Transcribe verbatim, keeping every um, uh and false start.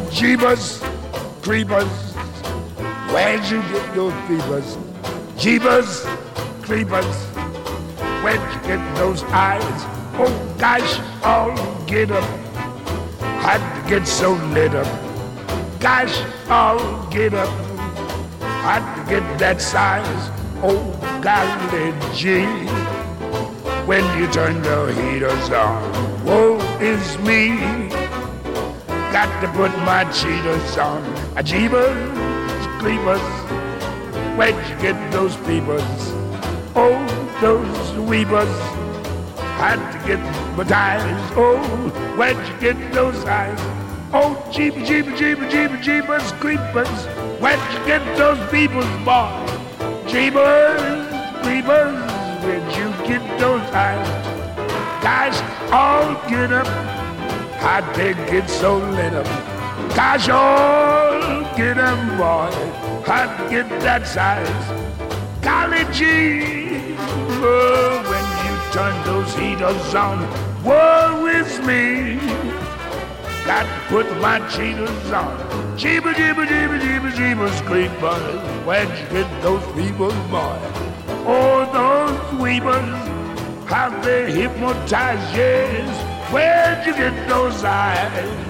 Jeebus Creepers, where'd you get those peepers? Jeebus Creepers, where'd you get those eyes? Oh gosh, all get up, had to get so lit up. Gosh, all get up, had to get that size. Oh golly gee, when you turn the heaters on, woe is me. Got to put my cheaters on. A Jeebus Creepers, where'd you get those peepers? Oh, those weepers, had to get my ties. Oh, where'd you get those eyes? Oh, Jeebus, Jeebus, Jeebus, Jeebus, Jeebus Creepers, where'd you get those peoples, boy? Jeebus Creepers, where'd you get those eyes? Guys, all get up, how'd they get so lit up? Gosh, all get up, boy, how'd to get that size? Golly gee, oh, when you turn those heaters on, woe is me. Got to put my cheaters on. Jeebus, Jeebus, Jeebus, Jeebus, Jeebus Creepers, where'd you get those people, boy? Oh, those weepers, how they hypnotize, yes. Where'd you get those eyes?